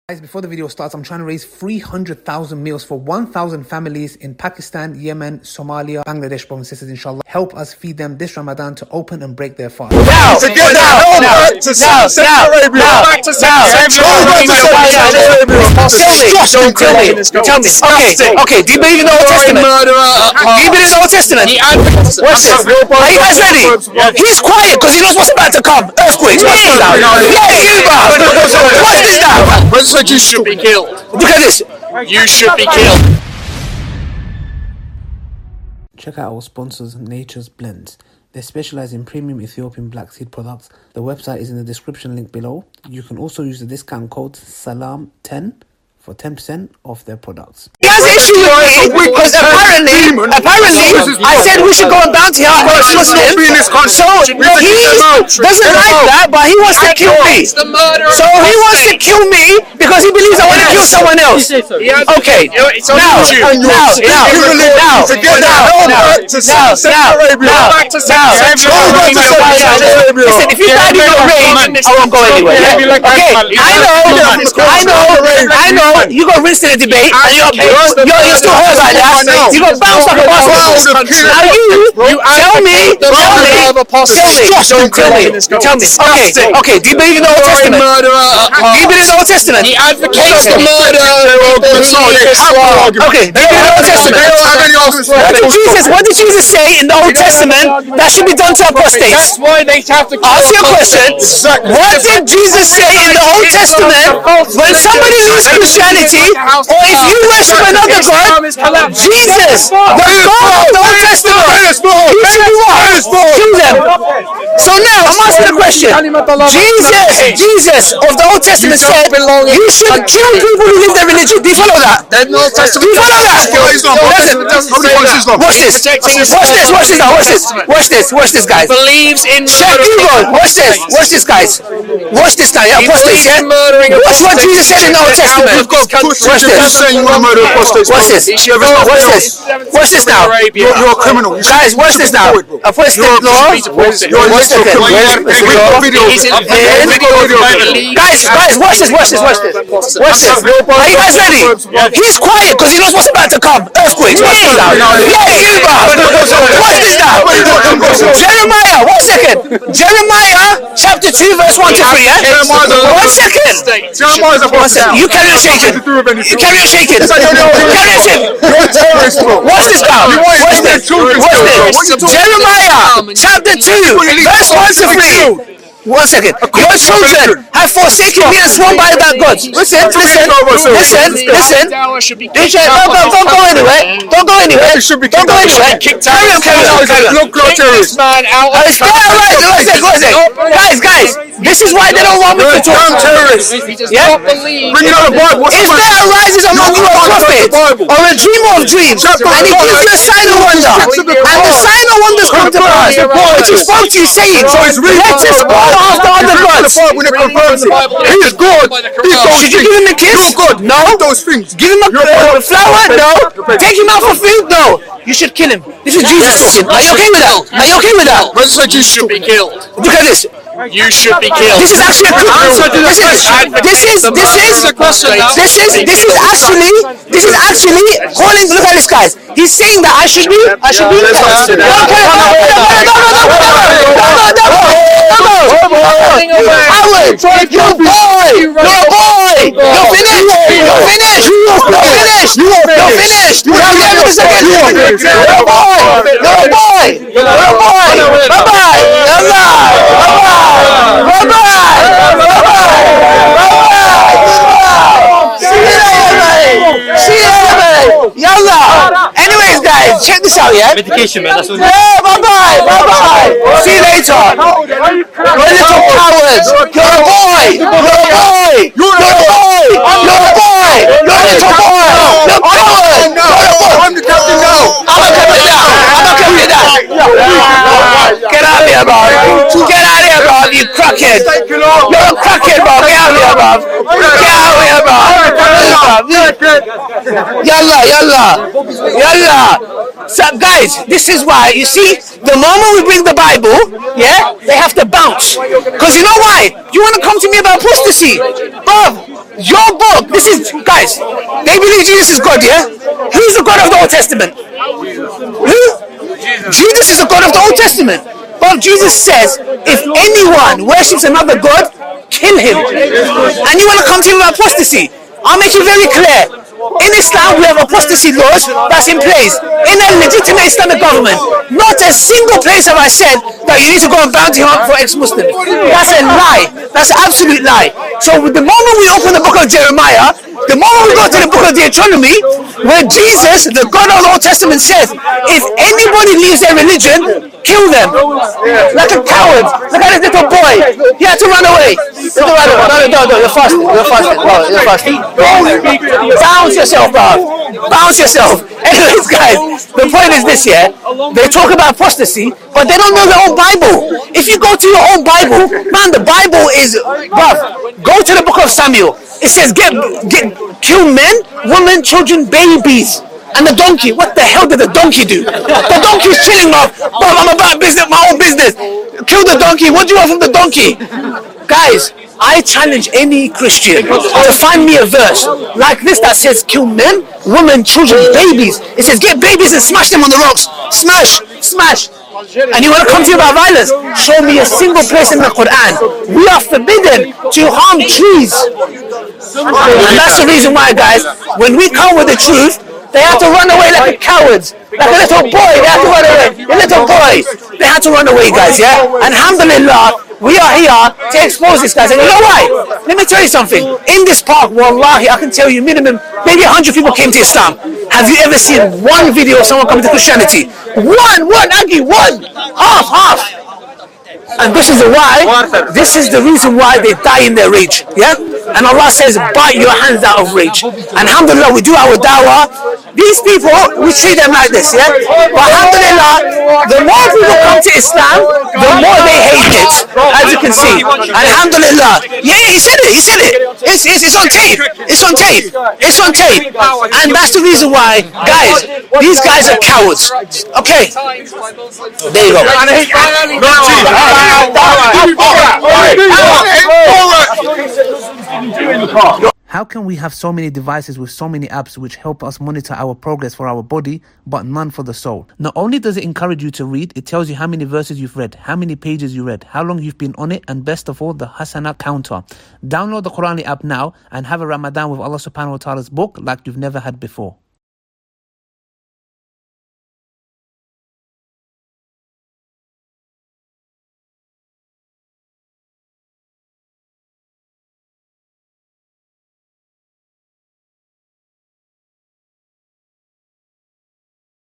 Guys, before the video starts, I'm trying to raise 300,000 meals for 1,000 families in Pakistan, Yemen, Somalia, Bangladesh, brothers and sisters, inshallah. Help us feed them this Ramadan to open and break their fast. Back to Saudi Arabia. Tell me. Okay. Do you believe in the Old Testament? Do you believe in the Old Testament? Watch this. Are you guys ready? He's quiet because he knows what's about to come. Earthquakes. Watch this now. Watch this now. You should be killed. Look at this. You should be killed. Check out our sponsors, Nature's Blends. They specialize in premium Ethiopian black seed products. The website is in the description link below. You can also use the discount code SALAM10 for 10% off their products. He has an issue with me because apparently I said we should go on bounty hunt for a Muslim. So he doesn't like that, but he wants to kill me. So he wants to kill me because he believes I want to kill someone else. Okay. Listen, if you died in your rain, I won't go anywhere. Okay, I know. You got rinsed in a debate, and you're still hurt like that. You got bounced like a basketball. Now you tell me. Okay. Do you believe in the Old Testament? Do you believe in the Old Testament? He advocates the murder of the Okay. Do you believe in the Old Testament? What did Jesus say in the Old Testament that should be done to apostates? That's why they have to ask your question. What did Jesus say in the Old Testament when somebody leaves Christianity, or if you worship another God, Jesus, the God of the Old Testament, you should do what? Kill them. So now I'm asking a question. Jesus of the Old Testament said you should kill people who leave their religion. Do you follow that? Do you follow that? Watch this, guys. Believes in Watch this, guys. Watch this now. Yeah, apostates. Yeah. Watch what Jesus said in the Old Testament. Watch this now. You're a criminal. Guys, watch this now. Apostate law. Guys, watch this. Are you guys ready? He's quiet because he knows what's about to come. Earthquakes. Watch this now. Watch this now. Jeremiah, 1 second. Jeremiah chapter 2 verse 1 to 3. Yeah? 1 second. You carry on shaking. Watch this now. Jeremiah chapter 2 verse 1 to 3. 1 second. Your children have forsaken me and sworn by that God. Listen. Don't go anywhere. Carry on. Guys. This is why they don't want me to talk. Yeah? If there arises among you a prophet or a dreamer of dreams, and he gives you a sign of wonder, and the sign of wonders come to pass, which he spoke to you saying, let us go after other gods. He is good. Should you give him a kiss? No. Give him a flower? No. Take him out for food? No. You should kill him. This is Jesus talking. Are you okay with that? You should be killed. Look at this. You should be killed. This is actually calling. Look at this, guys. He's saying that I should be. You're Yalla. Anyways, guys, check this out, yeah? Medication, man. That's what bye-bye. See you later. You're little cowards. You're a boy. You're a little boy. I'm the captain now. I'm not coming down. Get out of here, bro. You crackhead. You're a crackhead, bro. Get out of here, bro. Yalla. So, guys, this is why, you see, the moment we bring the Bible, yeah, they have to bounce. Because you know why? You want to come to me about apostasy? Bob, Your book, this is, guys, they believe Jesus is God, yeah? Who's the God of the Old Testament? Who? Jesus is the God of the Old Testament. But Jesus says, if anyone worships another God, kill him. And you want to come to him about apostasy? I'll make it very clear. In Islam, we have apostasy laws that's in place. In a legitimate Islamic government, not a single place have I said that you need to go and bounty hunt for ex-Muslims. That's a lie. That's an absolute lie. So the moment we open the book of Jeremiah, the moment we go to the book of Deuteronomy, where Jesus, the God of the Old Testament, says, if anybody leaves their religion, kill them. Like a coward. Look at this little boy. He had to run away. No, you're fasting. You're fasting. Bro, you're fasting. Bounce yourself, bro. Bounce yourself. Anyways, guys, the point is this, yeah? They talk about apostasy, but they don't know their own Bible. If you go to your own Bible, man, the Bible is, bruv, go to the book of Samuel. It says, kill men, women, children, babies. And the donkey, what the hell did the donkey do? The donkey's chilling off. Bruv, I'm about business, my own business. Kill the donkey. What do you want from the donkey? Guys, I challenge any Christian to find me a verse like this that says kill men, women, children, babies. It says get babies and smash them on the rocks. Smash, smash. And you want to come to me about violence? Show me a single place in the Quran. We are forbidden to harm trees. And that's the reason why, guys, when we come with the truth, they have to run away like cowards. Like a little boy, they have to run away. A little boy, they have to run away, guys, yeah? And alhamdulillah, we are here to expose this, guys. And you know why? Let me tell you something. In this park, wallahi, I can tell you minimum, maybe 100 people came to Islam. Have you ever seen one video of someone coming to Christianity? One, Aggie, one. Half. And this is the reason why they die in their rage, yeah? And Allah says, bite your hands out of rage. And alhamdulillah, we do our dawah. These people, we treat them like this, yeah? But alhamdulillah, the more people come to Islam, the more they hate it, as you can see. And alhamdulillah, yeah, he said it. It's on tape. It's on tape. And that's the reason why, guys, these guys are cowards. Okay. There you go. How can we have so many devices with so many apps which help us monitor our progress for our body, but none for the soul? Not only does it encourage you to read, it tells you how many verses you've read, how many pages you read, how long you've been on it, and best of all, the Hasana counter. Download the Qur'ani app now and have a Ramadan with Allah subhanahu wa ta'ala's book like you've never had before.